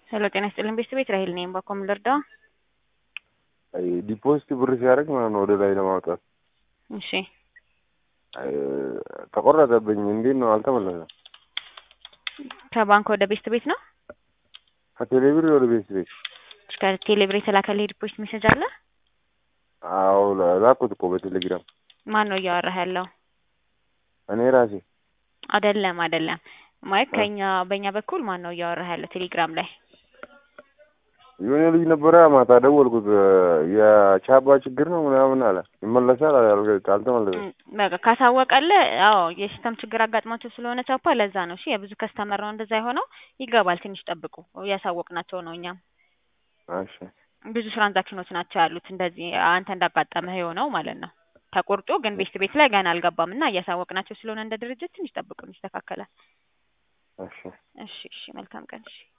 ሄሎ ጤና ይስጥልኝ ቤት ራሄል ነኝ። ባኮም ልርዳ? ዲፖዚት ብር ሲያደርግ ማለት ነው ወደ ላይ ለማውጣት እሺ ተቆረጠብኝ። እንዴት ነው አልተመለሰም? ከባንክ ወደ ቤት ነው? ከቴሌብር ወደ ቤት። እስከ ቴሌብር የተላከልህ ዲፖዚት ሜሴጅ አለ? አዎ ላኩት እኮ በቴሌግራም። ማን ነው እያወራህ ያለው? እኔ ራሴ። አይደለም ማለት በእኛ በኩል ማን ነው እያወራህ ያለው ቴሌግራም ላይ? የሆነ ልጅ ነበረ ማታ ደወልኩት። የቻባ ችግር ነው ምናምን አለ። ይመለሳል አልተመለሰም። በቃ ካሳወቀልህ አዎ የሲስተም ችግር አጋጥሟቸው ስለሆነ ቻፓ ለዛ ነው። እሺ የብዙ ከስተመር ነው እንደዛ የሆነው። ይገባል፣ ትንሽ ጠብቁ። ያሳወቅናቸው ነው እኛም። እሺ ብዙ ትራንዛክሽኖች ናቸው ያሉት እንደዚህ አንተ እንዳጋጠመህ የሆነው ማለት ነው። ተቆርጦ ግን ቤት ላይ ገና አልገባም እና እያሳወቅናቸው ስለሆነ እንደ ድርጅት ትንሽ ጠብቁን፣ ይስተካከላል። እሺ እሺ መልካም ቀን። እሺ